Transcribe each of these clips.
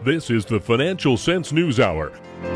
This is the Financial Sense News Hour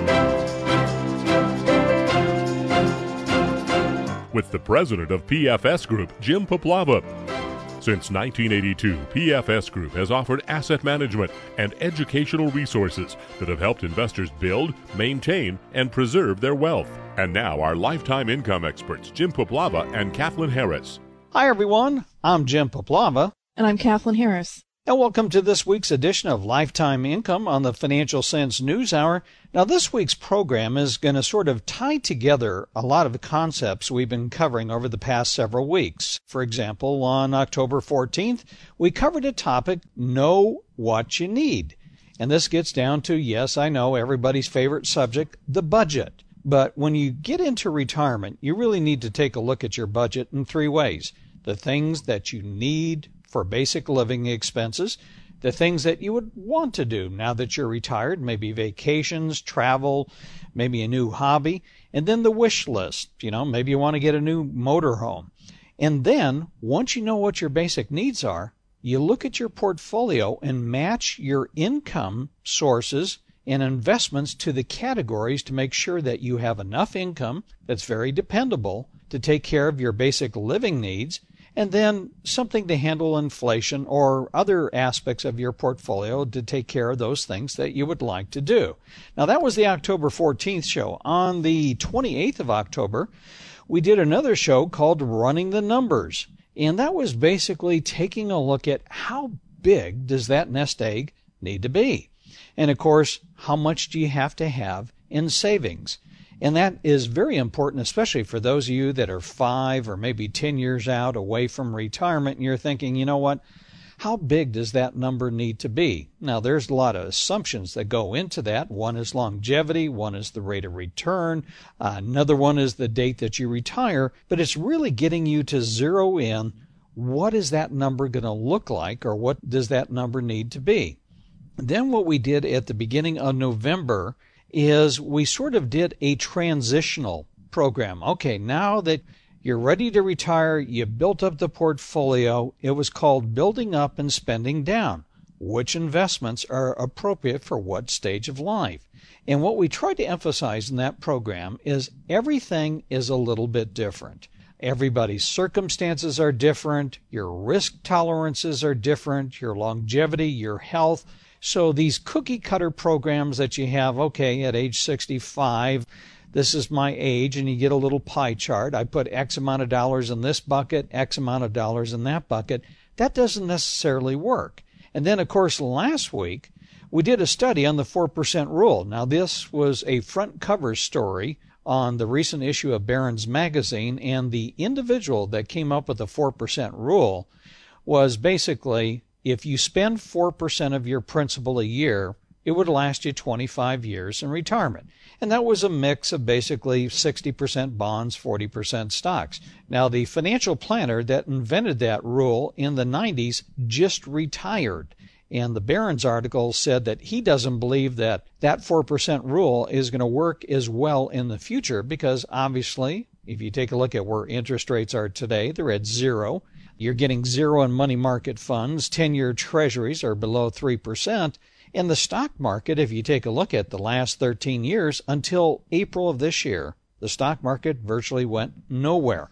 with the president of PFS Group, Jim Poplava. Since 1982, PFS Group has offered asset management and educational resources that have helped investors build, maintain, and preserve their wealth. And now our lifetime income experts, Jim Poplava and Kathleen Harris. Hi, everyone. I'm Jim Poplava. And I'm Kathleen Harris. And welcome to this week's edition of Lifetime Income on the Financial Sense News Hour. Now, this week's program is going to sort of tie together a lot of the concepts we've been covering over the past several weeks. For example, on October 14th, we covered a topic, Know What You Need. And this gets down to, yes, I know, everybody's favorite subject, the budget. But when you get into retirement, you really need to take a look at your budget in three ways. The things that you need for basic living expenses, the things that you would want to do now that you're retired, maybe vacations, travel, maybe a new hobby, and then the wish list. Maybe you want to get a new motorhome. And then, once you know what your basic needs are, you look at your portfolio and match your income sources and investments to the categories to make sure that you have enough income that's very dependable to take care of your basic living needs, and then something to handle inflation or other aspects of your portfolio to take care of those things that you would like to do. Now, that was the October 14th show. On the 28th of October, we did another show called Running the Numbers, and that was basically taking a look at how big does that nest egg need to be. And, of course, how much do you have to have in savings? And that is very important, especially for those of you that are 5 or maybe 10 years out away from retirement, and you're thinking, you know what, how big does that number need to be? Now, there's a lot of assumptions that go into that. One is longevity, one is the rate of return, another one is the date that you retire, but it's really getting you to zero in what is that number going to look like, or what does that number need to be. Then what we did at the beginning of November is we sort of did a transitional program. Okay, now that you're ready to retire, you built up the portfolio. It was called Building Up and Spending Down. Which investments are appropriate for what stage of life? And what we tried to emphasize in that program is everything is a little bit different. Everybody's circumstances are different. Your risk tolerances are different. Your longevity, your health. So these cookie-cutter programs that you have, okay, at age 65, this is my age, and you get a little pie chart. I put X amount of dollars in this bucket, X amount of dollars in that bucket. That doesn't necessarily work. And then, of course, last week, we did a study on the 4% rule. Now, this was a front cover story on the recent issue of Barron's Magazine, and the individual that came up with the 4% rule was basically, if you spend 4% of your principal a year, it would last you 25 years in retirement. And that was a mix of basically 60% bonds, 40% stocks. Now, the financial planner that invented that rule in the 90s just retired. And the Barron's article said that he doesn't believe that that 4% rule is going to work as well in the future because, obviously, if you take a look at where interest rates are today, they're at zero. You're getting zero in money market funds. 10-year treasuries are below 3%. In the stock market, if you take a look at the last 13 years, until April of this year, the stock market virtually went nowhere.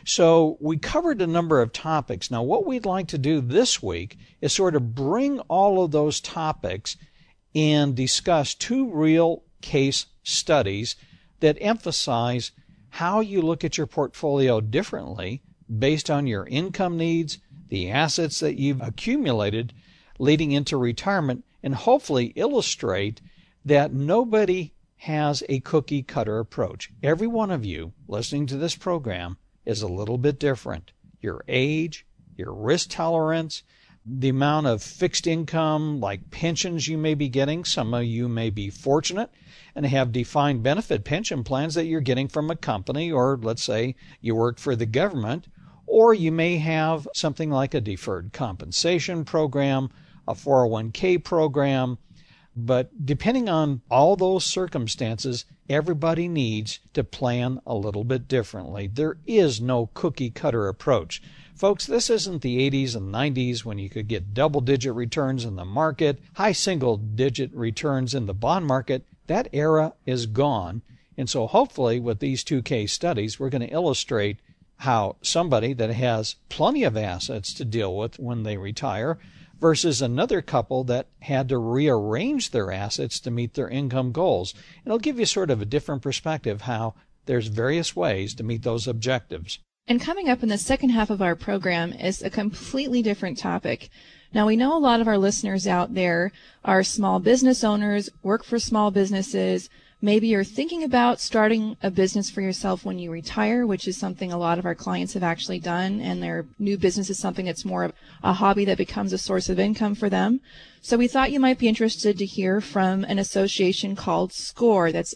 So we covered a number of topics. Now, what we'd like to do this week is sort of bring all of those topics and discuss two real case studies that emphasize how you look at your portfolio differently based on your income needs, the assets that you've accumulated leading into retirement, and hopefully illustrate that nobody has a cookie-cutter approach. Every one of you listening to this program is a little bit different. Your age, your risk tolerance, the amount of fixed income like pensions you may be getting. Some of you may be fortunate and have defined benefit pension plans that you're getting from a company, or let's say you work for the government, or you may have something like a deferred compensation program, a 401k program. But depending on all those circumstances, everybody needs to plan a little bit differently. There is no cookie-cutter approach. Folks, this isn't the 80s and 90s when you could get double-digit returns in the market, high single-digit returns in the bond market. That era is gone. And so hopefully with these two case studies, we're going to illustrate how somebody that has plenty of assets to deal with when they retire versus another couple that had to rearrange their assets to meet their income goals. It'll give you sort of a different perspective how there's various ways to meet those objectives. And coming up in the second half of our program is a completely different topic. Now, we know a lot of our listeners out there are small business owners, work for small businesses. Maybe you're thinking about starting a business for yourself when you retire, which is something a lot of our clients have actually done, and their new business is something that's more of a hobby that becomes a source of income for them. So we thought you might be interested to hear from an association called SCORE, that's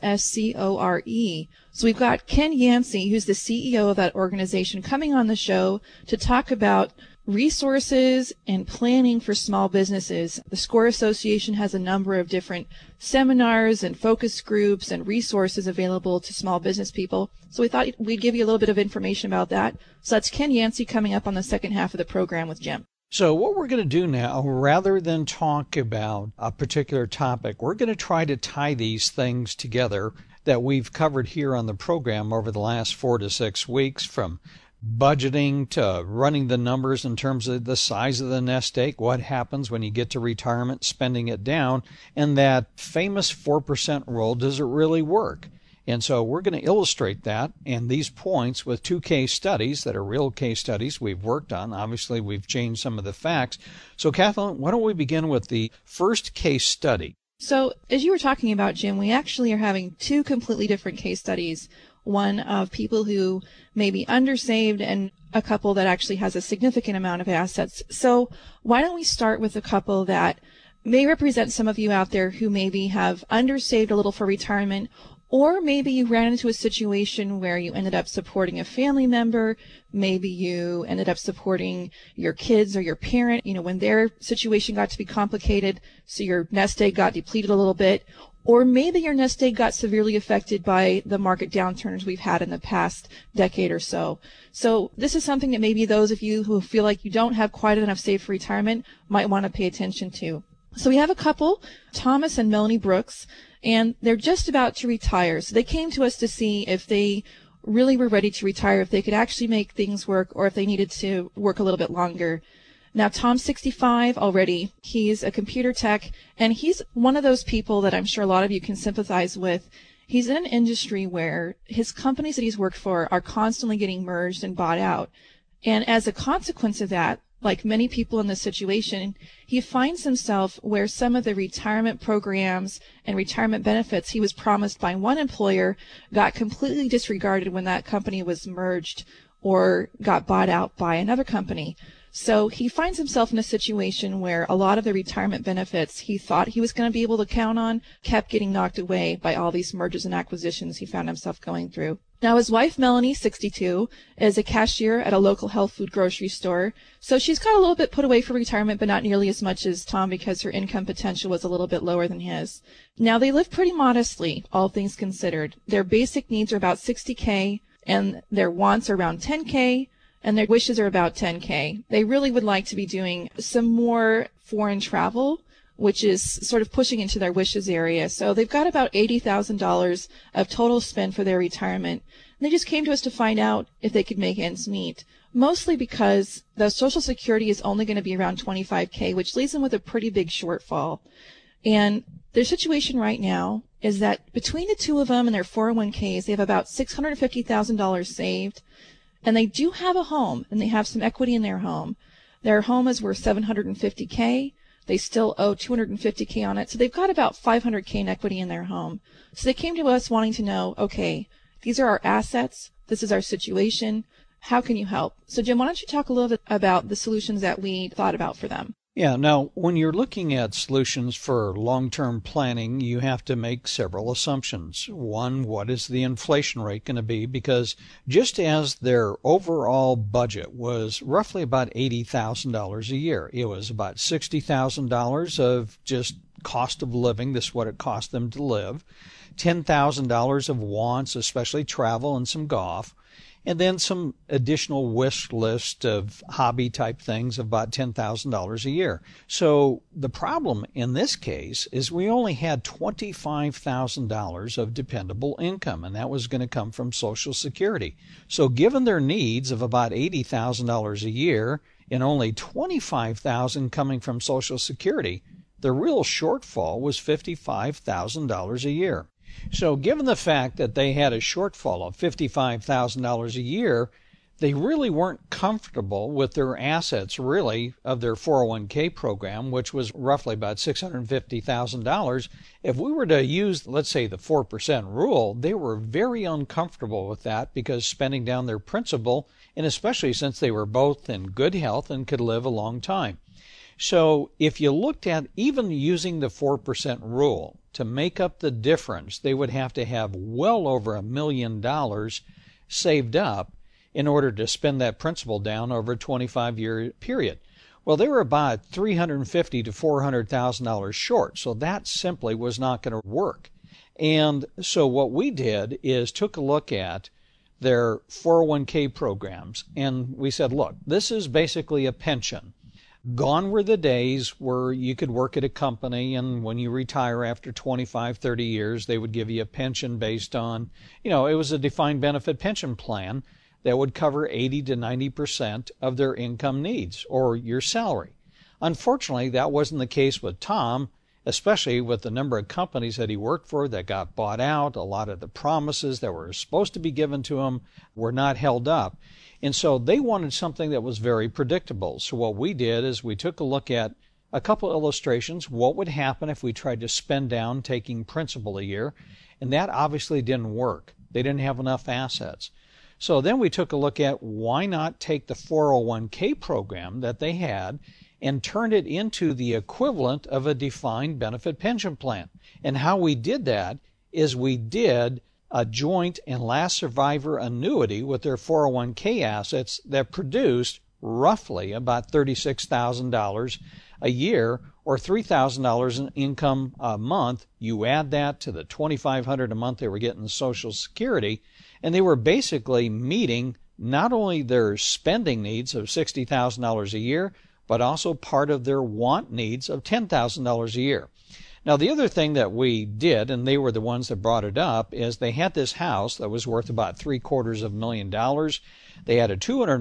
SCORE. So we've got Ken Yancey, who's the CEO of that organization, coming on the show to talk about resources and planning for small businesses. The SCORE Association has a number of different seminars and focus groups and resources available to small business people. So we thought we'd give you a little bit of information about that. So that's Ken Yancey coming up on the second half of the program with Jim. So what we're going to do now, rather than talk about a particular topic, we're going to try to tie these things together that we've covered here on the program over the last 4 to 6 weeks, from budgeting to running the numbers in terms of the size of the nest egg, what happens when you get to retirement, spending it down, and that famous 4% rule, does it really work? And so we're going to illustrate that and these points with 2 case studies that are real case studies we've worked on. Obviously, we've changed some of the facts. So, Kathleen, why don't we begin with the first case study? So, as you were talking about, Jim, we actually are having 2 completely different case studies. One of people who may be undersaved and a couple that actually has a significant amount of assets. So why don't we start with a couple that may represent some of you out there who maybe have undersaved a little for retirement, or maybe you ran into a situation where you ended up supporting a family member. Maybe you ended up supporting your kids or your parent, when their situation got to be complicated, so your nest egg got depleted a little bit. Or maybe your nest egg got severely affected by the market downturns we've had in the past decade or so. So this is something that maybe those of you who feel like you don't have quite enough saved for retirement might want to pay attention to. So we have a couple, Thomas and Melanie Brooks, and they're just about to retire. So they came to us to see if they really were ready to retire, if they could actually make things work, or if they needed to work a little bit longer. Now, Tom's 65 already. He's a computer tech, and he's one of those people that I'm sure a lot of you can sympathize with. He's in an industry where his companies that he's worked for are constantly getting merged and bought out. And as a consequence of that, like many people in this situation, he finds himself where some of the retirement programs and retirement benefits he was promised by one employer got completely disregarded when that company was merged or got bought out by another company. So he finds himself in a situation where a lot of the retirement benefits he thought he was going to be able to count on kept getting knocked away by all these mergers and acquisitions he found himself going through. Now, his wife, Melanie, 62, is a cashier at a local health food grocery store. So she's got a little bit put away for retirement, but not nearly as much as Tom because her income potential was a little bit lower than his. Now, they live pretty modestly, all things considered. Their basic needs are about $60K, and their wants are around $10K. And their wishes are about $10K. They really would like to be doing some more foreign travel, which is sort of pushing into their wishes area. So they've got about $80,000 of total spend for their retirement. And they just came to us to find out if they could make ends meet, mostly because the Social Security is only going to be around $25K, which leaves them with a pretty big shortfall. And their situation right now is that between the two of them and their 401Ks, they have about $650,000 saved. And they do have a home, and they have some equity in their home. Their home is worth $750K. They still owe $250K on it. So they've got about $500K in equity in their home. So they came to us wanting to know, okay, these are our assets. This is our situation. How can you help? So, Jim, why don't you talk a little bit about the solutions that we thought about for them? Yeah, now, when you're looking at solutions for long-term planning, you have to make several assumptions. One, what is the inflation rate going to be? Because just as their overall budget was roughly about $80,000 a year, it was about $60,000 of just cost of living. This is what it cost them to live. $10,000 of wants, especially travel and some golf. and then some additional wish list of hobby type things of about $10,000 a year. So the problem in this case is we only had $25,000 of dependable income, and that was going to come from Social Security. So given their needs of about $80,000 a year and only $25,000 coming from Social Security, the real shortfall was $55,000 a year. So given the fact that they had a shortfall of $55,000 a year, they really weren't comfortable with their assets, really, of their 401k program, which was roughly about $650,000. If we were to use, let's say, the 4% rule, they were very uncomfortable with that because spending down their principal, and especially since they were both in good health and could live a long time. So if you looked at even using the 4% rule to make up the difference, they would have to have well over $1 million saved up in order to spend that principal down over a 25-year period. Well, they were about $350,000 to $400,000 short, so that simply was not going to work. And so what we did is took a look at their 401k programs, and we said, look, this is basically a pension. Gone were the days where you could work at a company and when you retire after 25, 30 years, they would give you a pension based on, it was a defined benefit pension plan that would cover 80 to 90% of their income needs or your salary. Unfortunately, that wasn't the case with Tom, especially with the number of companies that he worked for that got bought out. A lot of the promises that were supposed to be given to him were not held up. And so they wanted something that was very predictable. So what we did is we took a look at a couple illustrations, what would happen if we tried to spend down taking principal a year, and that obviously didn't work. They didn't have enough assets. So then we took a look at why not take the 401k program that they had and turn it into the equivalent of a defined benefit pension plan. And how we did that is we did a joint and last survivor annuity with their 401k assets that produced roughly about $36,000 a year or $3,000 in income a month. You add that to the $2,500 a month they were getting in Social Security, and they were basically meeting not only their spending needs of $60,000 a year, but also part of their want needs of $10,000 a year. Now, the other thing that we did, and they were the ones that brought it up, is they had this house that was worth about $750,000. They had a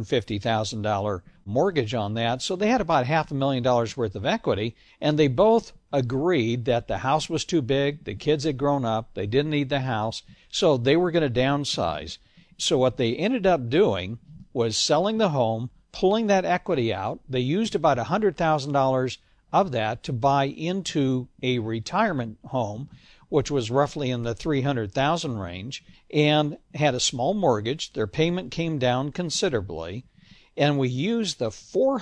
$250,000 mortgage on that, so they had about $500,000 worth of equity, and they both agreed that the house was too big, the kids had grown up, they didn't need the house, so they were going to downsize. So what they ended up doing was selling the home, pulling that equity out. They used about $100,000 of that to buy into a retirement home, which was roughly in the $300,000 range, and had a small mortgage. Their payment came down considerably, and we used the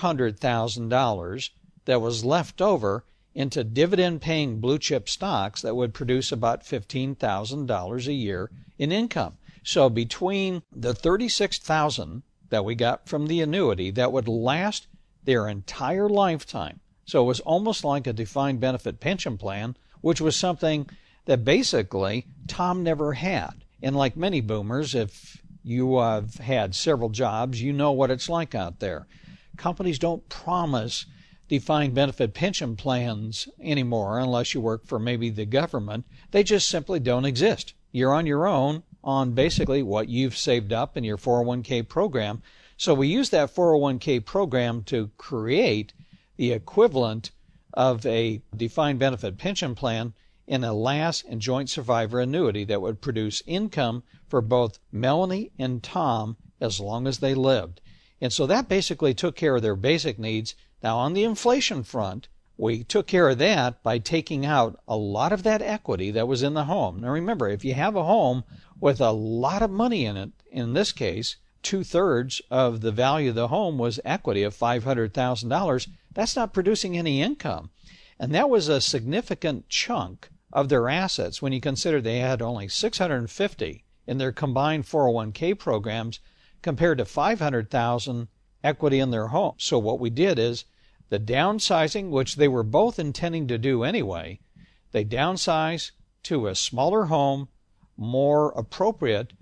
$400,000 that was left over into dividend-paying blue-chip stocks that would produce about $15,000 a year in income. So between the $36,000 that we got from the annuity that would last their entire lifetime, so it was almost like a defined benefit pension plan, which was something that basically Tom never had. And like many boomers, if you have had several jobs, you know what it's like out there. Companies don't promise defined benefit pension plans anymore unless you work for maybe the government. They just simply don't exist. You're on your own on basically what you've saved up in your 401k program. So we use that 401k program to create the equivalent of a defined benefit pension plan in a last and joint survivor annuity that would produce income for both Melanie and Tom as long as they lived. And so that basically took care of their basic needs. Now, on the inflation front, we took care of that by taking out a lot of that equity that was in the home. Now, remember, if you have a home with a lot of money in it, in this case, 2/3 of the value of the home was equity of $500,000. That's not producing any income. And that was a significant chunk of their assets when you consider they had only $650,000 in their combined 401k programs compared to $500,000 equity in their home. So what we did is the downsizing, which they were both intending to do anyway, they downsized to a smaller home, more appropriate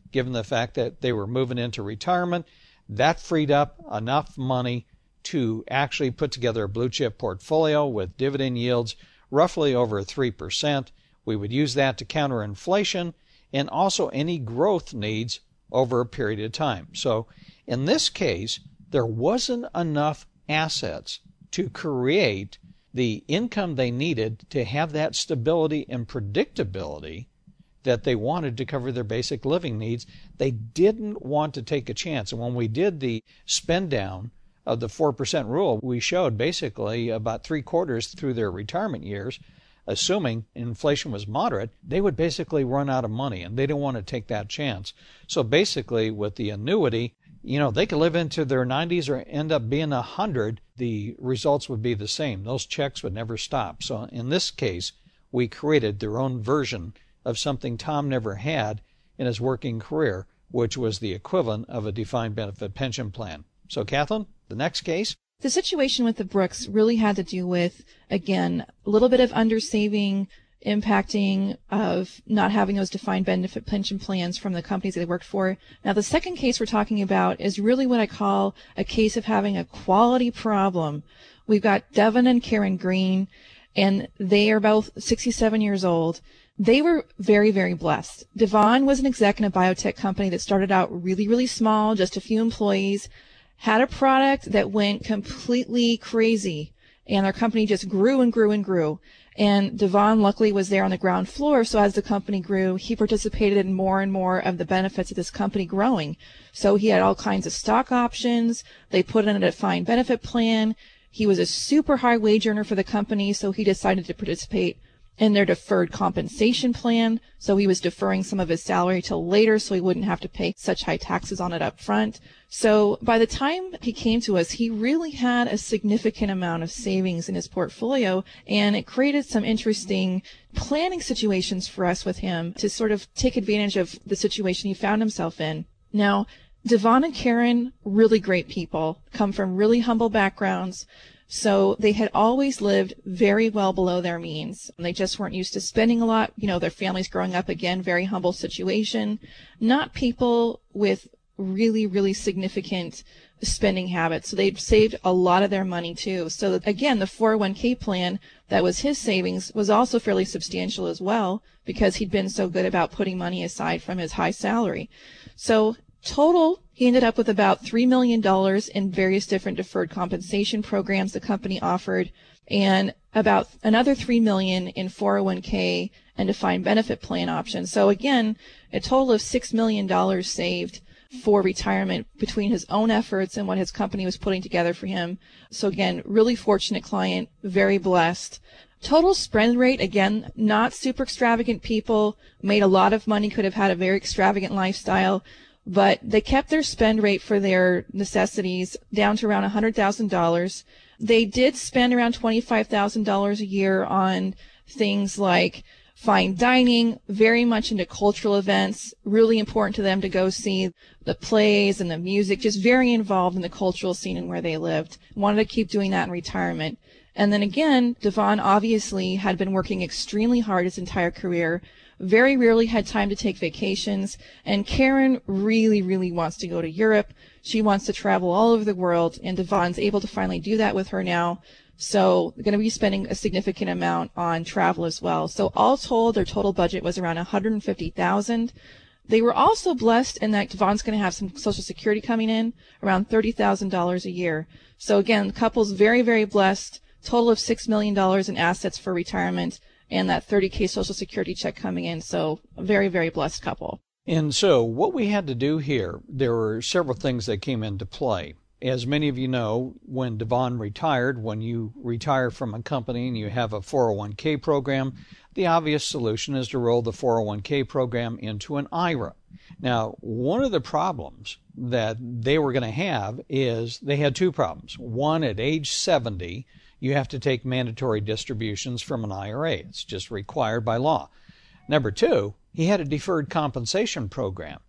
given the fact that they were moving into retirement. That freed up enough money to actually put together a blue chip portfolio with dividend yields roughly over 3%. We would use that to counter inflation and also any growth needs over a period of time. So in this case, there wasn't enough assets to create the income they needed to have that stability and predictability that they wanted to cover their basic living needs. They didn't want to take a chance. And when we did the spend down of the 4% rule, we showed basically about 3/4 through their retirement years, assuming inflation was moderate, they would basically run out of money, and they didn't want to take that chance. So basically with the annuity, they could live into their 90s or end up being 100. The results would be the same. Those checks would never stop. So in this case, we created their own version of something Tom never had in his working career, which was the equivalent of a defined benefit pension plan. So Kathleen, the next case? The situation with the Brooks really had to do with, again, a little bit of undersaving, impacting of not having those defined benefit pension plans from the companies that they worked for. Now, the second case we're talking about is really what I call a case of having a quality problem. We've got Devon and Karen Green, and they are both 67 years old. They were very, very blessed. Devon was an exec in a biotech company that started out really, really small, just a few employees, had a product that went completely crazy, and their company just grew and grew and grew. And Devon luckily was there on the ground floor, so as the company grew, he participated in more and more of the benefits of this company growing. So he had all kinds of stock options. They put in a defined benefit plan. He was a super high wage earner for the company, so he decided to participate in their deferred compensation plan. So he was deferring some of his salary till later so he wouldn't have to pay such high taxes on it up front. So by the time he came to us, he really had a significant amount of savings in his portfolio, and it created some interesting planning situations for us with him to sort of take advantage of the situation he found himself in. Now, Devon and Karen, really great people, come from really humble backgrounds. So they had always lived very well below their means. They just weren't used to spending a lot. Their families growing up, again, very humble situation. Not people with really, really significant spending habits. So they'd saved a lot of their money too. So again, the 401k plan that was his savings was also fairly substantial as well, because he'd been so good about putting money aside from his high salary. So total, he ended up with about $3 million in various different deferred compensation programs the company offered, and about another $3 million in 401k and defined benefit plan options. So again, a total of $6 million saved for retirement between his own efforts and what his company was putting together for him. So again, really fortunate client, very blessed. Total spend rate, again, not super extravagant people, made a lot of money, could have had a very extravagant lifestyle, but they kept their spend rate for their necessities down to around $100,000. They did spend around $25,000 a year on things like fine dining, very much into cultural events, really important to them to go see the plays and the music, just very involved in the cultural scene and where they lived. Wanted to keep doing that in retirement. And then again, Devon obviously had been working extremely hard his entire career, very rarely had time to take vacations, and Karen really, really wants to go to Europe. She wants to travel all over the world, and Devon's able to finally do that with her now. So they're going to be spending a significant amount on travel as well. So all told, their total budget was around $150,000. They were also blessed in that Devon's going to have some Social Security coming in, around $30,000 a year. So again, the couple's very, very blessed. Total of $6 million in assets for retirement, and that $30K Social Security check coming in. So a very, very blessed couple. And so what we had to do here, there were several things that came into play. As many of you know, when Devon retired, when you retire from a company and you have a 401k program, the obvious solution is to roll the 401k program into an IRA. Now, one of the problems that they were going to have is they had two problems. One, at age 70, you have to take mandatory distributions from an IRA. It's just required by law. Number two, he had a deferred compensation program.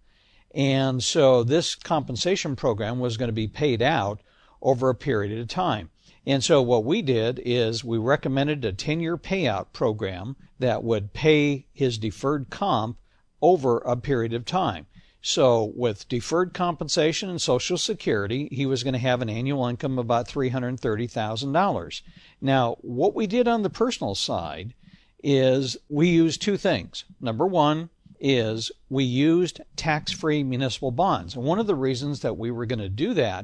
And so this compensation program was going to be paid out over a period of time. And so what we did is we recommended a 10-year payout program that would pay his deferred comp over a period of time. So with deferred compensation and Social Security, he was going to have an annual income of about $330,000. Now, what we did on the personal side is we used two things. Number one is we used tax-free municipal bonds. And one of the reasons that we were going to do that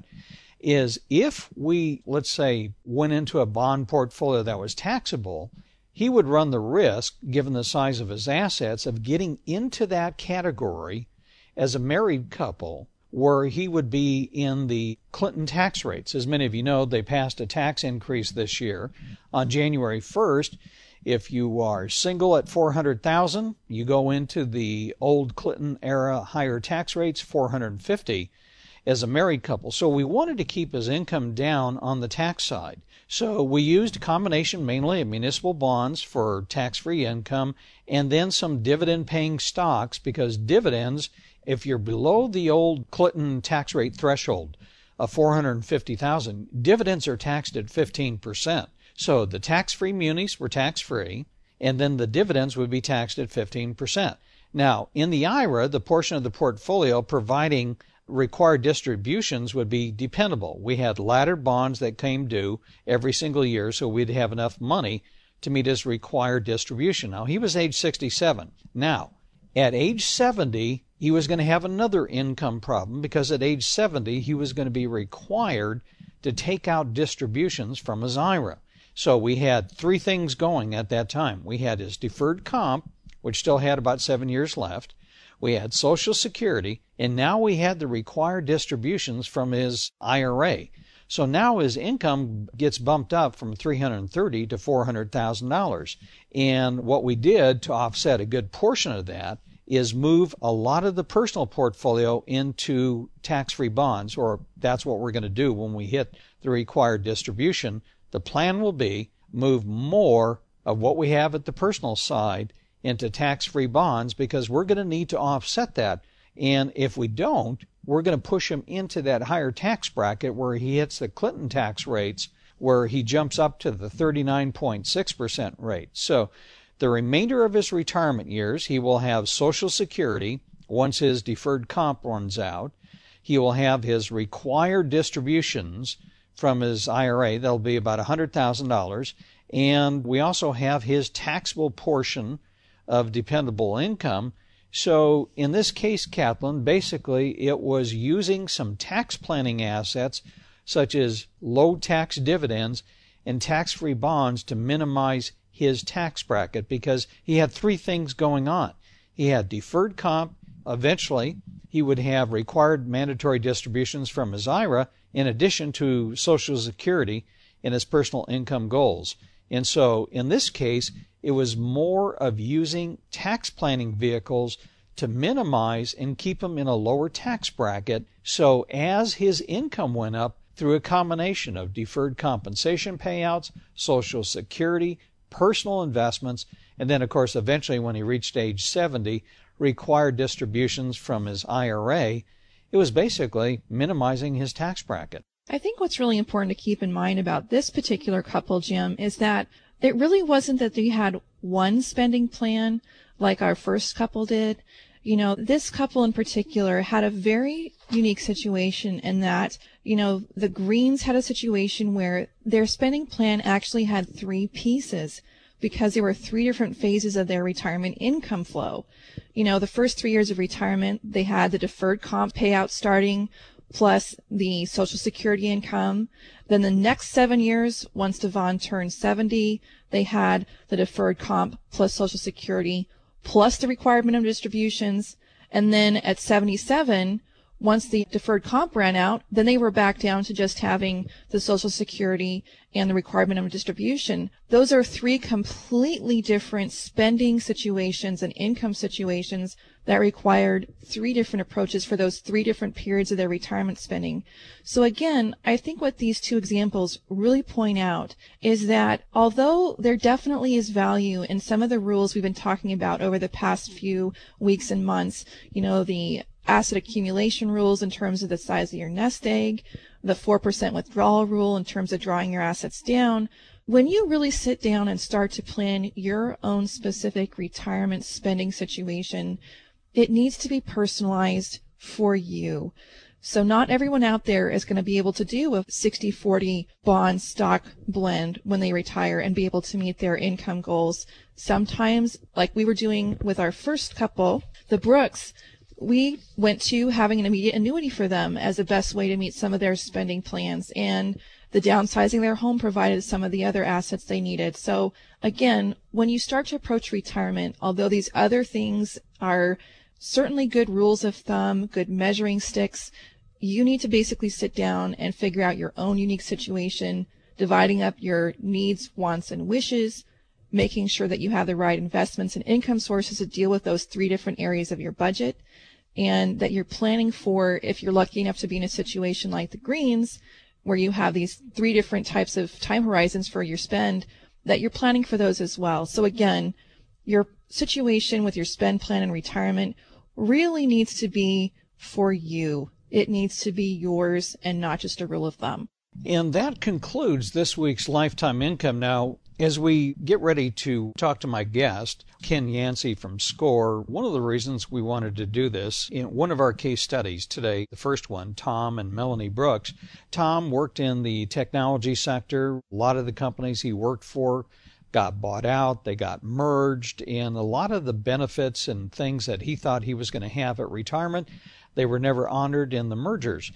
is if we, let's say, went into a bond portfolio that was taxable, he would run the risk, given the size of his assets, of getting into that category as a married couple where he would be in the Clinton tax rates. As many of you know, they passed a tax increase this year. On January 1st, if you are single at $400,000, you go into the old Clinton era higher tax rates, $450,000 as a married couple. So we wanted to keep his income down on the tax side. So we used a combination mainly of municipal bonds for tax-free income and then some dividend-paying stocks, because dividends, if you're below the old Clinton tax rate threshold of $450,000, dividends are taxed at 15%. So the tax-free munis were tax-free, and then the dividends would be taxed at 15%. Now, in the IRA, the portion of the portfolio providing required distributions would be dependable. We had laddered bonds that came due every single year, so we'd have enough money to meet his required distribution. Now, he was age 67. Now, at age 70, he was going to have another income problem, because at age 70, he was going to be required to take out distributions from his IRA. So we had three things going at that time. We had his deferred comp, which still had about 7 years left. We had Social Security, and now we had the required distributions from his IRA. So now his income gets bumped up from $330,000 to $400,000. And what we did to offset a good portion of that is move a lot of the personal portfolio into tax-free bonds, or that's what we're going to do when we hit the required distribution. The plan will be move more of what we have at the personal side into tax-free bonds, because we're going to need to offset that. And if we don't, we're going to push him into that higher tax bracket where he hits the Clinton tax rates, where he jumps up to the 39.6% rate. So the remainder of his retirement years, he will have Social Security once his deferred comp runs out. He will have his required distributions from his IRA. That'll be about $100,000. And we also have his taxable portion of dependable income. So in this case, Kathleen, basically it was using some tax planning assets such as low tax dividends and tax-free bonds to minimize his tax bracket, because he had three things going on. He had deferred comp. Eventually, he would have required mandatory distributions from his IRA in addition to Social Security and his personal income goals. And so in this case, it was more of using tax planning vehicles to minimize and keep him in a lower tax bracket. So as his income went up through a combination of deferred compensation payouts, Social Security, personal investments, and then, of course, eventually when he reached age 70, required distributions from his IRA, it was basically minimizing his tax bracket. I think what's really important to keep in mind about this particular couple, Jim, is that it really wasn't that they had one spending plan like our first couple did. You know, this couple in particular had a very unique situation in that, you know, the Greens had a situation where their spending plan actually had three pieces, because there were three different phases of their retirement income flow. You know, the first 3 years of retirement, they had the deferred comp payout starting plus the Social Security income. Then the next 7 years, once Devon turned 70, they had the deferred comp plus Social Security plus the required minimum distributions. And then at 77, once the deferred comp ran out, then they were back down to just having the Social Security and the required minimum distribution. Those are three completely different spending situations and income situations that required three different approaches for those three different periods of their retirement spending. So again, I think what these two examples really point out is that although there definitely is value in some of the rules we've been talking about over the past few weeks and months, you know, the asset accumulation rules in terms of the size of your nest egg, the 4% withdrawal rule in terms of drawing your assets down, when you really sit down and start to plan your own specific retirement spending situation, it needs to be personalized for you. So not everyone out there is going to be able to do a 60-40 bond stock blend when they retire and be able to meet their income goals. Sometimes, like we were doing with our first couple, the Brooks, we went to having an immediate annuity for them as the best way to meet some of their spending plans, and the downsizing their home provided some of the other assets they needed. So again, when you start to approach retirement, although these other things are certainly good rules of thumb, good measuring sticks, you need to basically sit down and figure out your own unique situation, dividing up your needs, wants, and wishes, making sure that you have the right investments and income sources to deal with those 3 different areas of your budget, and that you're planning for, if you're lucky enough to be in a situation like the Greens, where you have these 3 different types of time horizons for your spend, that you're planning for those as well. So again, your situation with your spend plan and retirement really needs to be for you. It needs to be yours and not just a rule of thumb. And that concludes this week's Lifetime Income. Now, as we get ready to talk to my guest, Ken Yancey from SCORE, one of the reasons we wanted to do this, in one of our case studies today, the first one, Tom and Melanie Brooks. Tom worked in the technology sector. A lot of the companies he worked for got bought out, they got merged, and a lot of the benefits and things that he thought he was going to have at retirement, they were never honored in the mergers.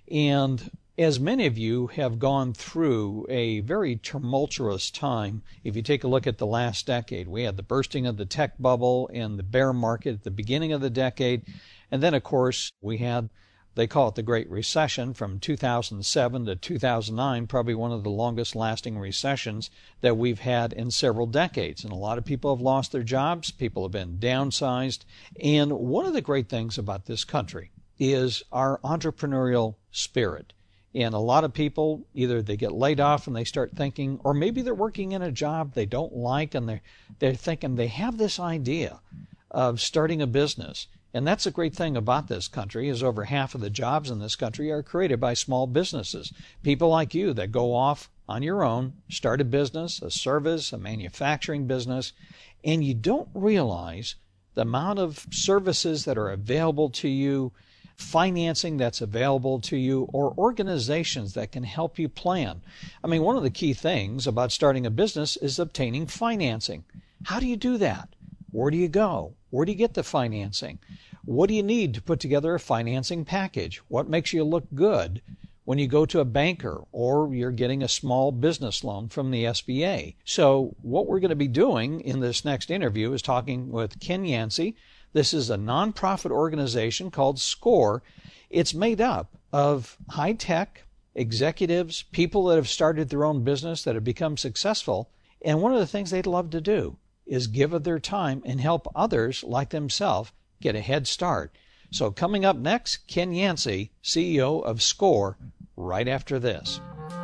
And as many of you have gone through a very tumultuous time, if you take a look at the last decade, we had the bursting of the tech bubble and the bear market at the beginning of the decade. And then, of course, we had, they call it the Great Recession from 2007 to 2009, probably one of the longest lasting recessions that we've had in several decades. And a lot of people have lost their jobs. People have been downsized. And one of the great things about this country is our entrepreneurial spirit. And a lot of people, either they get laid off and they start thinking, or maybe they're working in a job they don't like and they're thinking they have this idea of starting a business. And that's a great thing about this country, is over half of the jobs in this country are created by small businesses. People like you that go off on your own, start a business, a service, a manufacturing business, and you don't realize the amount of services that are available to you, financing that's available to you, or organizations that can help you plan. I mean, one of the key things about starting a business is obtaining financing. How do you do that? Where do you go? Where do you get the financing? What do you need to put together a financing package? What makes you look good when you go to a banker or you're getting a small business loan from the SBA? So what we're going to be doing in this next interview is talking with Ken Yancey. This is a nonprofit organization called SCORE. It's made up of high-tech executives, people that have started their own business that have become successful. And one of the things they'd love to do is give of their time and help others like themselves get a head start. So coming up next, Ken Yancey, CEO of SCORE, right after this.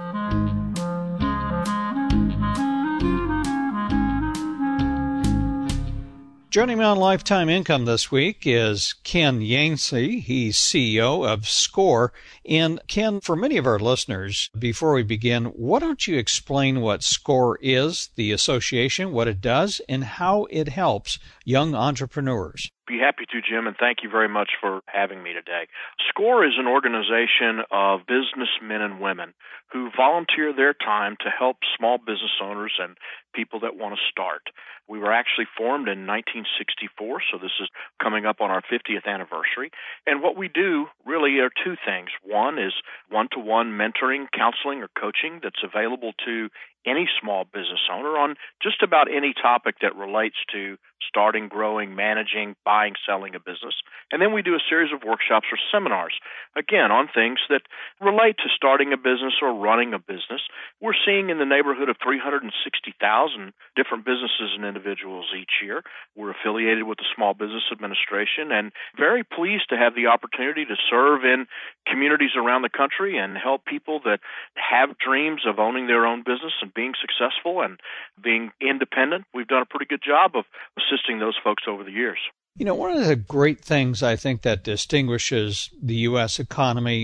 Joining me on Lifetime Income this week is Ken Yancey. He's CEO of SCORE. And Ken, for many of our listeners, before we begin, why don't you explain what SCORE is, the association, what it does, and how it helps young entrepreneurs? Be happy to, Jim, and thank you very much for having me today. SCORE is an organization of businessmen and women who volunteer their time to help small business owners and people that want to start. We were actually formed in 1964, so this is coming up on our 50th anniversary. And what we do really are 2 things. One is one-to-one mentoring, counseling, or coaching that's available to any small business owner on just about any topic that relates to starting, growing, managing, buying, selling a business. And then we do a series of workshops or seminars, again, on things that relate to starting a business or running a business. We're seeing in the neighborhood of 360,000 different businesses and individuals each year. We're affiliated with the Small Business Administration and very pleased to have the opportunity to serve in communities around the country and help people that have dreams of owning their own business and being successful and being independent. We've done a pretty good job of assisting those folks over the years. You know, one of the great things I think that distinguishes the U.S. economy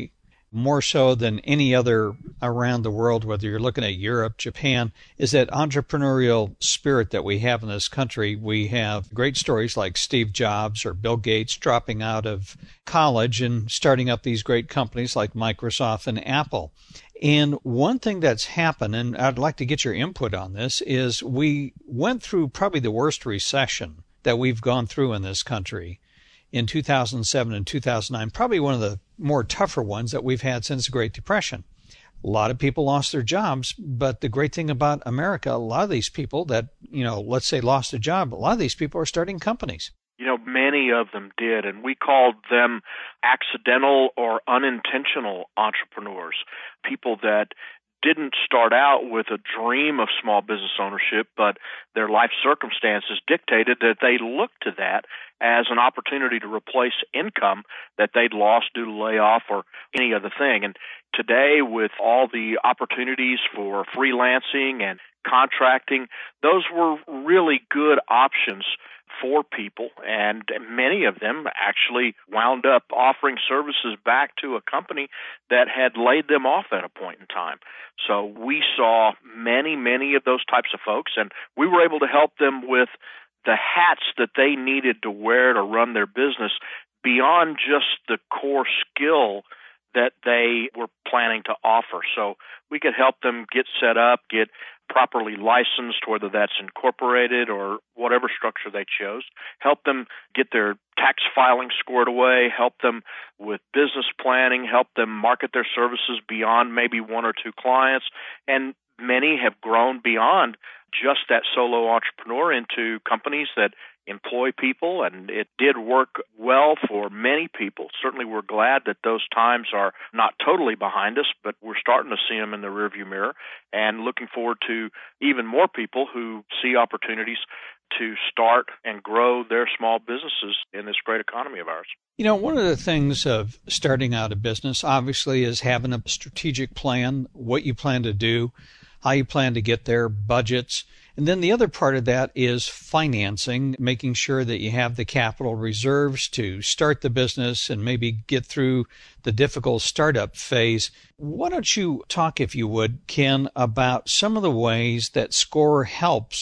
more so than any other around the world, whether you're looking at Europe, Japan, is that entrepreneurial spirit that we have in this country. We have great stories like Steve Jobs or Bill Gates dropping out of college and starting up these great companies like Microsoft and Apple. And one thing that's happened, and I'd like to get your input on this, is we went through probably the worst recession that we've gone through in this country in 2007 and 2009, probably one of the more tougher ones that we've had since the Great Depression. A lot of people lost their jobs, but the great thing about America, a lot of these people that, let's say lost a job, a lot of these people are starting companies. Many of them did, and we called them accidental or unintentional entrepreneurs, people that didn't start out with a dream of small business ownership, but their life circumstances dictated that they looked to that as an opportunity to replace income that they'd lost due to layoff or any other thing. And today, with all the opportunities for freelancing and contracting, those were really good options for people, and many of them actually wound up offering services back to a company that had laid them off at a point in time. So we saw many of those types of folks, and we were able to help them with the hats that they needed to wear to run their business beyond just the core skill that they were planning to offer. So we could help them get set up, get properly licensed, whether that's incorporated or whatever structure they chose, help them get their tax filing squared away, help them with business planning, help them market their services beyond maybe one or two clients. And many have grown beyond just that solo entrepreneur into companies that employ people, and it did work well for many people. Certainly we're glad that those times are not totally behind us, but we're starting to see them in the rearview mirror and looking forward to even more people who see opportunities to start and grow their small businesses in this great economy of ours. One of the things of starting out a business, obviously, is having a strategic plan, what you plan to do, how you plan to get there, budgets. And then the other part of that is financing, making sure that you have the capital reserves to start the business and maybe get through the difficult startup phase. Why don't you talk, if you would, Ken, about some of the ways that SCORE helps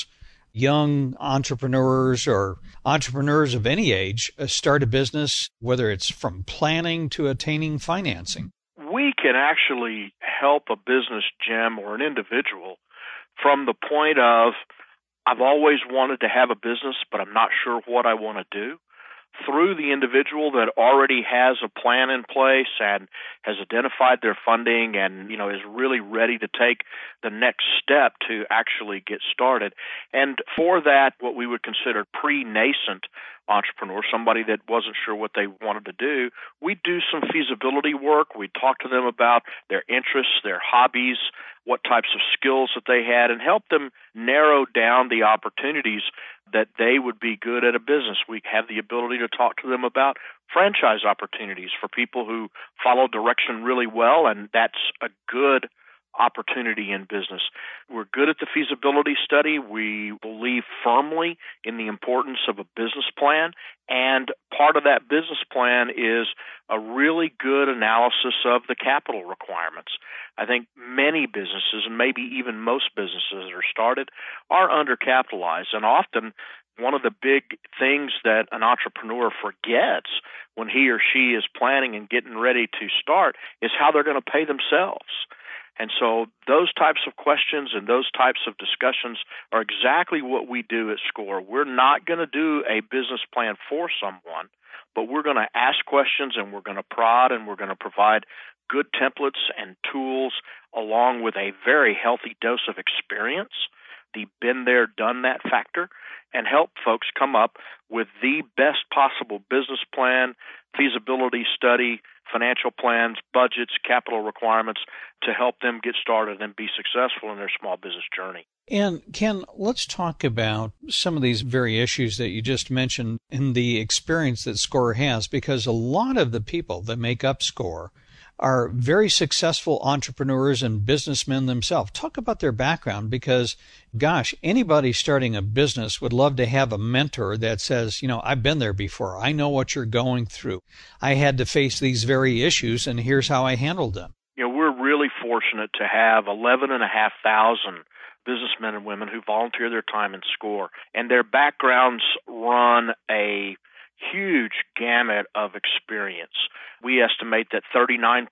young entrepreneurs or entrepreneurs of any age start a business, whether it's from planning to attaining financing? We can actually help a business, Jim, or an individual from the point of, I've always wanted to have a business, but I'm not sure what I want to do, through the individual that already has a plan in place and has identified their funding and, is really ready to take the next step to actually get started. And for that, what we would consider pre-nascent entrepreneur, somebody that wasn't sure what they wanted to do, we do some feasibility work. We talk to them about their interests, their hobbies, what types of skills that they had, and help them narrow down the opportunities that they would be good at a business. We have the ability to talk to them about franchise opportunities for people who follow direction really well, and that's a good opportunity in business. We're good at the feasibility study. We believe firmly in the importance of a business plan, and part of that business plan is a really good analysis of the capital requirements. I think many businesses, and maybe even most businesses that are started, are undercapitalized, and often one of the big things that an entrepreneur forgets when he or she is planning and getting ready to start is how they're going to pay themselves. And so those types of questions and those types of discussions are exactly what we do at SCORE. We're not going to do a business plan for someone, but we're going to ask questions and we're going to prod and we're going to provide good templates and tools along with a very healthy dose of experience, the been there, done that factor, and help folks come up with the best possible business plan, feasibility study, financial plans, budgets, capital requirements to help them get started and be successful in their small business journey. And Ken, let's talk about some of these very issues that you just mentioned and the experience that SCORE has, because a lot of the people that make up SCORE are very successful entrepreneurs and businessmen themselves. Talk about their background because, gosh, anybody starting a business would love to have a mentor that says, I've been there before. I know what you're going through. I had to face these very issues, and here's how I handled them. We're really fortunate to have 11,500 businessmen and women who volunteer their time in SCORE, and their backgrounds run a huge gamut of experience. We estimate that 39%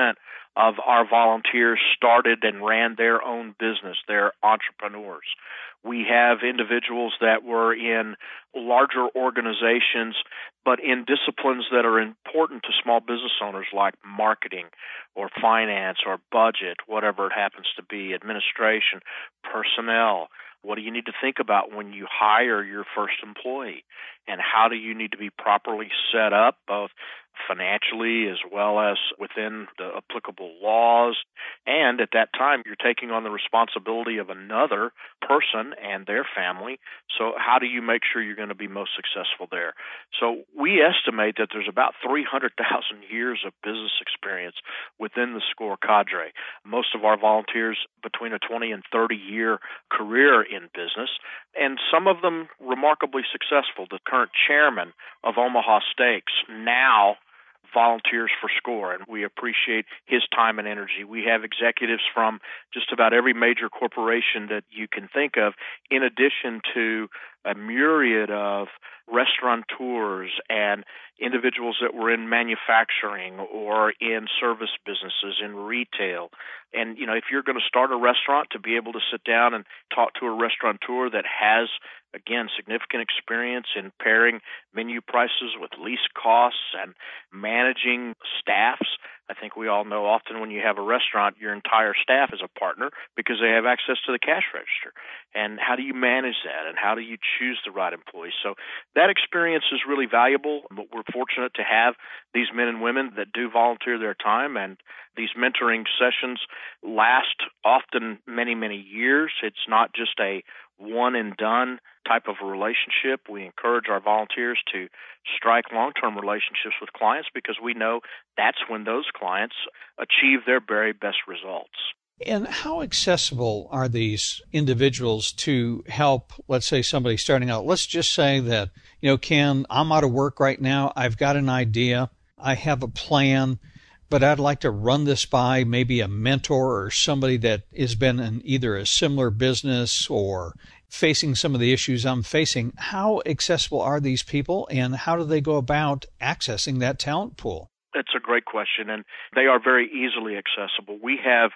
of our volunteers started and ran their own business. They're entrepreneurs. We have individuals that were in larger organizations, but in disciplines that are important to small business owners like marketing or finance or budget, whatever it happens to be, administration, personnel. What do you need to think about when you hire your first employee? And how do you need to be properly set up, both financially as well as within the applicable laws? And at that time, you're taking on the responsibility of another person and their family. So how do you make sure you're going to be most successful there? So we estimate that there's about 300,000 years of business experience within the SCORE cadre. Most of our volunteers between a 20 and 30-year career in business, and some of them remarkably successful. The current chairman of Omaha Steaks now volunteers for SCORE, and we appreciate his time and energy. We have executives from just about every major corporation that you can think of, in addition to a myriad of restaurateurs and individuals that were in manufacturing or in service businesses, in retail. And, if you're going to start a restaurant, to be able to sit down and talk to a restaurateur that has, again, significant experience in pairing menu prices with lease costs and managing staffs. I think we all know often when you have a restaurant, your entire staff is a partner because they have access to the cash register. And how do you manage that? And how do you choose the right employees? So that experience is really valuable. But we're fortunate to have these men and women that do volunteer their time. And these mentoring sessions last often many, many years. It's not just a one and done type of a relationship. We encourage our volunteers to strike long-term relationships with clients because we know that's when those clients achieve their very best results. And how accessible are these individuals to help, let's say, somebody starting out? Let's just say that, Ken, I'm out of work right now. I've got an idea. I have a plan, but I'd like to run this by maybe a mentor or somebody that has been in either a similar business or facing some of the issues I'm facing. How accessible are these people, and how do they go about accessing that talent pool? That's a great question, and they are very easily accessible. We have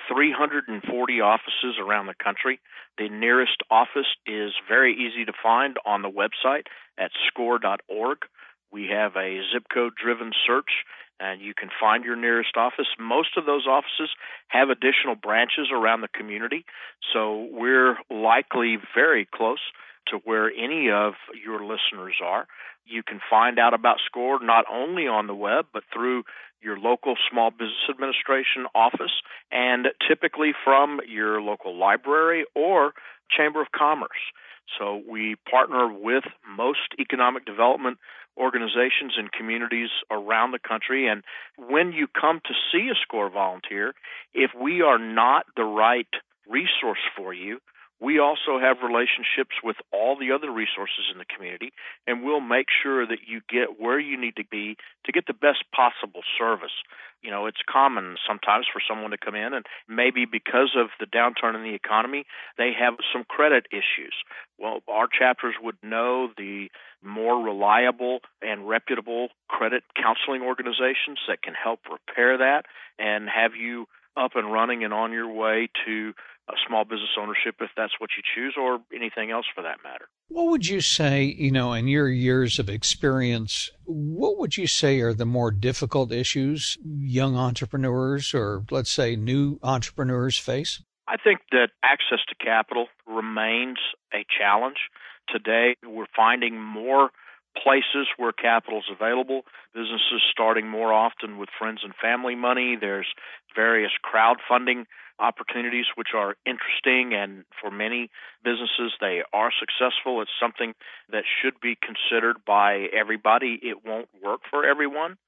340 offices around the country. The nearest office is very easy to find on the website at score.org. We have a zip code-driven search, and you can find your nearest office. Most of those offices have additional branches around the community, so we're likely very close to where any of your listeners are. You can find out about SCORE not only on the web, but through your local Small Business Administration office, and typically from your local library or Chamber of Commerce. So we partner with most economic development organizations and communities around the country. And when you come to see a SCORE volunteer, if we are not the right resource for you, we also have relationships with all the other resources in the community, and we'll make sure that you get where you need to be to get the best possible service. It's common sometimes for someone to come in and maybe because of the downturn in the economy, they have some credit issues. Well, our chapters would know the more reliable and reputable credit counseling organizations that can help repair that and have you up and running and on your way to a small business ownership if that's what you choose, or anything else for that matter. What would you say, in your years of experience, what would you say are the more difficult issues young entrepreneurs or, let's say, new entrepreneurs face? I think that access to capital remains a challenge. Today, we're finding more places where capital is available, businesses starting more often with friends and family money. There's various crowdfunding opportunities which are interesting, and for many businesses they are successful. It's something that should be considered by everybody. It won't work for everyone,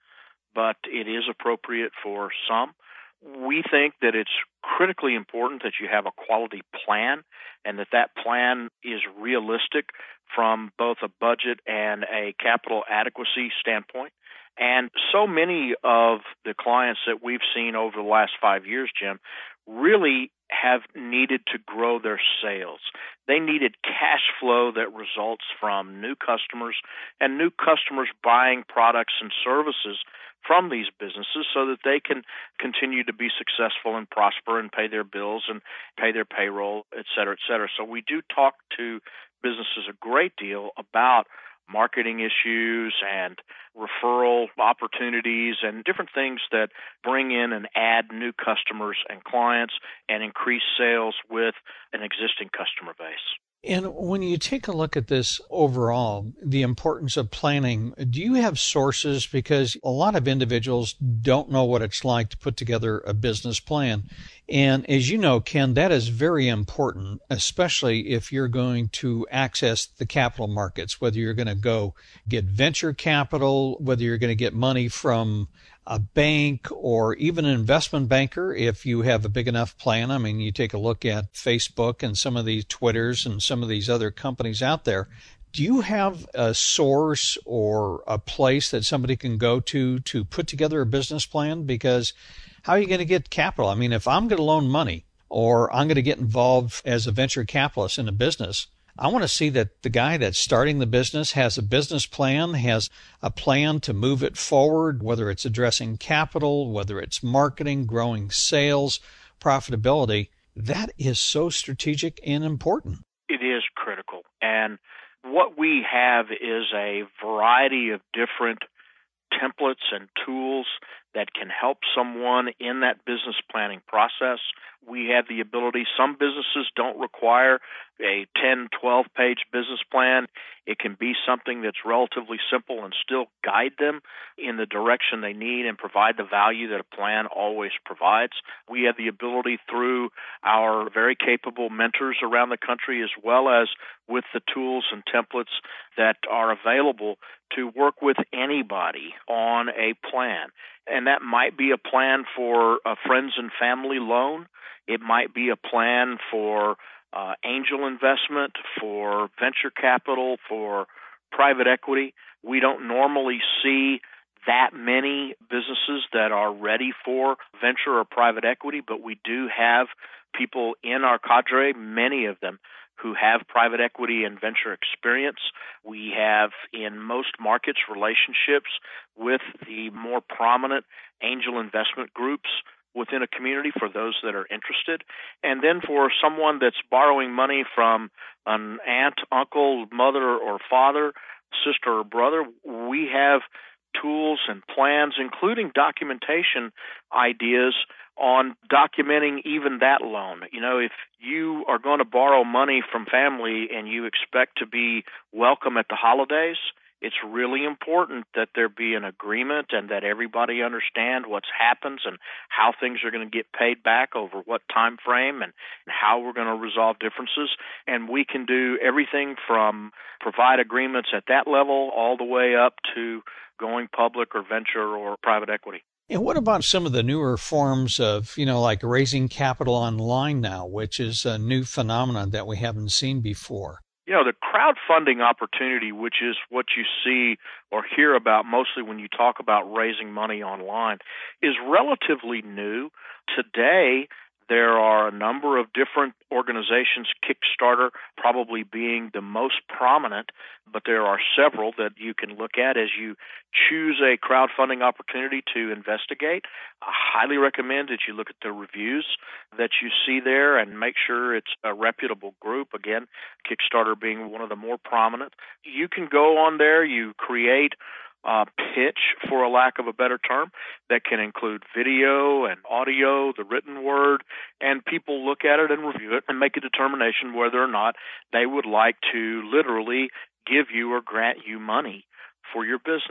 but it is appropriate for some. We think that it's critically important that you have a quality plan and that plan is realistic from both a budget and a capital adequacy standpoint. And so many of the clients that we've seen over the last 5 years, Jim, really have needed to grow their sales. They needed cash flow that results from new customers and new customers buying products and services from these businesses so that they can continue to be successful and prosper and pay their bills and pay their payroll, et cetera, et cetera. So we do talk to businesses a great deal about marketing issues and referral opportunities and different things that bring in and add new customers and clients and increase sales with an existing customer base. And when you take a look at this overall, the importance of planning, do you have sources? Because a lot of individuals don't know what it's like to put together a business plan. And as you know, Ken, that is very important, especially if you're going to access the capital markets, whether you're going to go get venture capital, whether you're going to get money from a bank or even an investment banker if you have a big enough plan. I mean, you take a look at Facebook and some of these Twitters and some of these other companies out there. Do you have a source or a place that somebody can go to put together a business plan? Because how are you going to get capital? I mean, if I'm going to loan money or I'm going to get involved as a venture capitalist in a business, I want to see that the guy that's starting the business has a business plan, has a plan to move it forward, whether it's addressing capital, whether it's marketing, growing sales, profitability. That is so strategic and important. It is critical. And what we have is a variety of different templates and tools that can help someone in that business planning process. We have the ability, some businesses don't require a 10, 12-page business plan. It can be something that's relatively simple and still guide them in the direction they need and provide the value that a plan always provides. We have the ability through our very capable mentors around the country, as well as with the tools and templates that are available, to work with anybody on a plan. And that might be a plan for a friends and family loan. It might be a plan for angel investment, for venture capital, for private equity. We don't normally see that many businesses that are ready for venture or private equity, but we do have people in our cadre, many of them, who have private equity and venture experience. We have, in most markets, relationships with the more prominent angel investment groups within a community for those that are interested. And then for someone that's borrowing money from an aunt, uncle, mother, or father, sister, or brother, we have tools and plans, including documentation ideas on documenting even that loan. You know, if you are going to borrow money from family and you expect to be welcome at the holidays, it's really important that there be an agreement and that everybody understand what happens and how things are going to get paid back over what time frame and how we're going to resolve differences. And we can do everything from provide agreements at that level all the way up to going public or venture or private equity. And what about some of the newer forms of, like raising capital online now, which is a new phenomenon that we haven't seen before? The crowdfunding opportunity, which is what you see or hear about mostly when you talk about raising money online, is relatively new. Today, there are a number of different organizations, Kickstarter probably being the most prominent, but there are several that you can look at as you choose a crowdfunding opportunity to investigate. I highly recommend that you look at the reviews that you see there and make sure it's a reputable group. Again, Kickstarter being one of the more prominent. You can go on there, you create pitch, for a lack of a better term, that can include video and audio, the written word, and people look at it and review it and make a determination whether or not they would like to literally give you or grant you money for your business.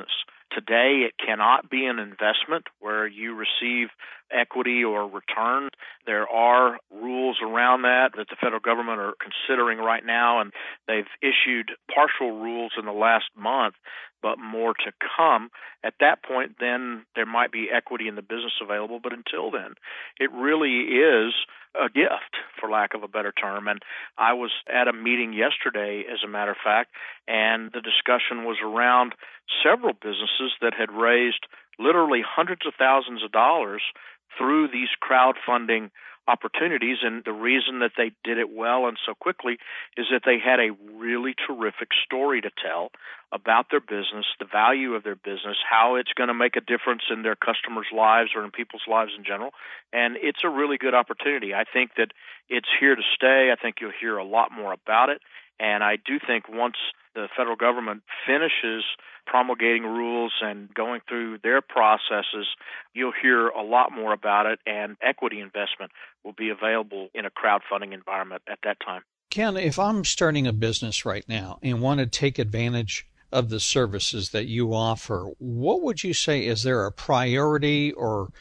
Today, it cannot be an investment where you receive equity or return. There are rules around that the federal government are considering right now, and they've issued partial rules in the last month, but more to come. At that point, then there might be equity in the business available, but until then, it really is a gift, for lack of a better term. And I was at a meeting yesterday, as a matter of fact, and the discussion was around several businesses that had raised literally hundreds of thousands of dollars through these crowdfunding opportunities. And the reason that they did it well and so quickly is that they had a really terrific story to tell about their business, the value of their business, how it's going to make a difference in their customers' lives or in people's lives in general. And it's a really good opportunity. I think that it's here to stay. I think you'll hear a lot more about it. And I do think once the federal government finishes promulgating rules and going through their processes, you'll hear a lot more about it, and equity investment will be available in a crowdfunding environment at that time. Ken, if I'm starting a business right now and want to take advantage of the services that you offer, what would you say? Is there a priority or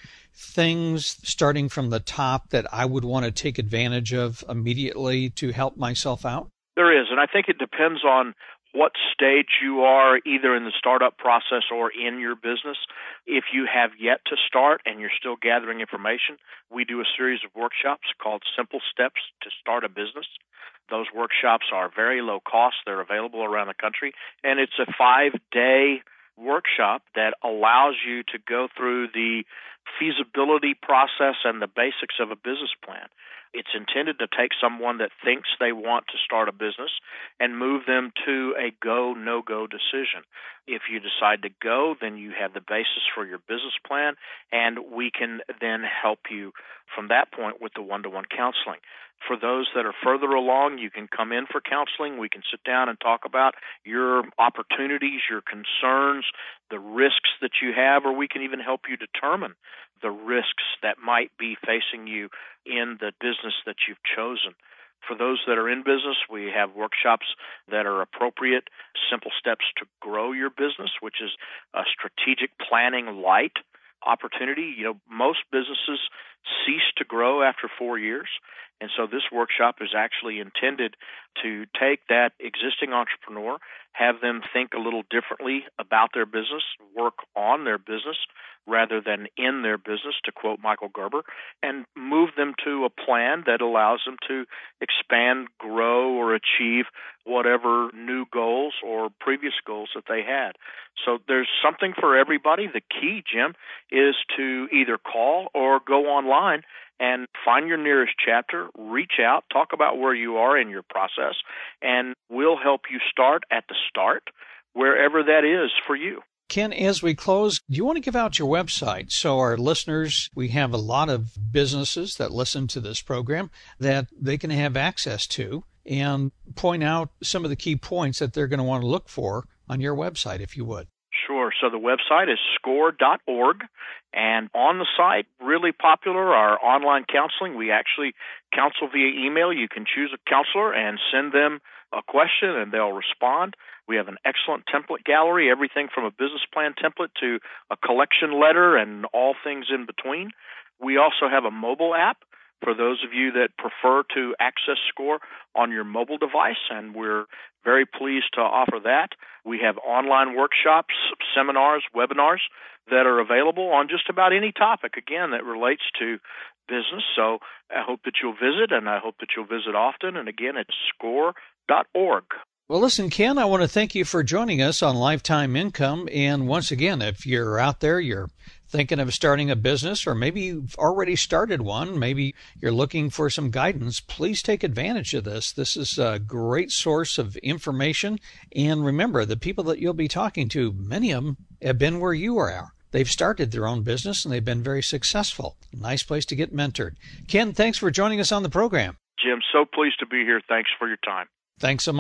things starting from the top that I would want to take advantage of immediately to help myself out? There is, and I think it depends on what stage you are, either in the startup process or in your business. If you have yet to start and you're still gathering information, we do a series of workshops called Simple Steps to Start a Business. Those workshops are very low cost. They're available around the country, and it's a 5-day workshop that allows you to go through the feasibility process and the basics of a business plan. It's intended to take someone that thinks they want to start a business and move them to a go, no-go decision. If you decide to go, then you have the basis for your business plan, and we can then help you from that point with the one-to-one counseling. For those that are further along, you can come in for counseling. We can sit down and talk about your opportunities, your concerns, the risks that you have, or we can even help you determine the risks that might be facing you in the business that you've chosen. For those that are in business, we have workshops that are appropriate, simple steps to grow your business, which is a strategic planning light opportunity. Most businesses cease to grow after 4 years. And so this workshop is actually intended to take that existing entrepreneur, have them think a little differently about their business, work on their business rather than in their business, to quote Michael Gerber, and move them to a plan that allows them to expand, grow, or achieve whatever new goals or previous goals that they had. So there's something for everybody. The key, Jim, is to either call or go online and find your nearest chapter, reach out, talk about where you are in your process, and we'll help you start at the start, wherever that is for you. Ken, as we close, do you want to give out your website so our listeners, we have a lot of businesses that listen to this program, that they can have access to, and point out some of the key points that they're going to want to look for on your website, if you would? Sure. So the website is score.org, and on the site, really popular, our online counseling. We actually counsel via email. You can choose a counselor and send them a question, and they'll respond. We have an excellent template gallery, everything from a business plan template to a collection letter and all things in between. We also have a mobile app for those of you that prefer to access SCORE on your mobile device, and we're very pleased to offer that. We have online workshops, seminars, webinars that are available on just about any topic, again, that relates to business. So I hope that you'll visit, and I hope that you'll visit often. And again, it's score.org. Well, listen, Ken, I want to thank you for joining us on Lifetime Income. And once again, if you're out there, you're thinking of starting a business, or maybe you've already started one, maybe you're looking for some guidance, please take advantage of this. This is a great source of information. And remember, the people that you'll be talking to, many of them have been where you are. They've started their own business, and they've been very successful. Nice place to get mentored. Ken, thanks for joining us on the program. Jim, so pleased to be here. Thanks for your time. Thanks so much.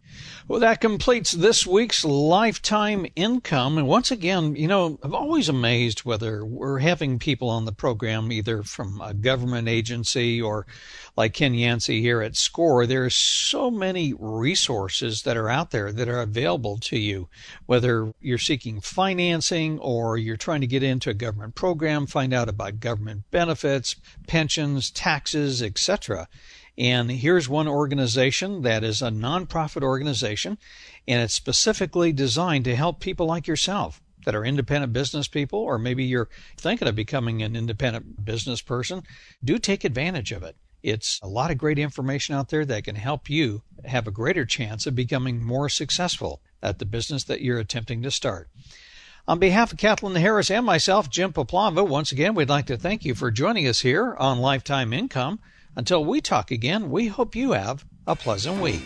Well, that completes this week's Lifetime Income. And once again, I'm always amazed whether we're having people on the program either from a government agency or like Ken Yancey here at SCORE. There are so many resources that are out there that are available to you, whether you're seeking financing or you're trying to get into a government program, find out about government benefits, pensions, taxes, etc. And here's one organization that is a nonprofit organization, and it's specifically designed to help people like yourself that are independent business people, or maybe you're thinking of becoming an independent business person. Do take advantage of it. It's a lot of great information out there that can help you have a greater chance of becoming more successful at the business that you're attempting to start. On behalf of Kathleen Harris and myself, Jim Poplava, once again, we'd like to thank you for joining us here on Lifetime Income. Until we talk again, we hope you have a pleasant week.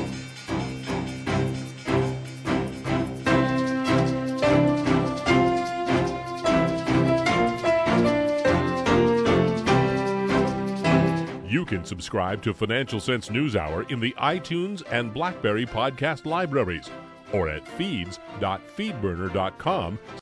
You can subscribe to Financial Sense NewsHour in the iTunes and BlackBerry podcast libraries or at feeds.feedburner.com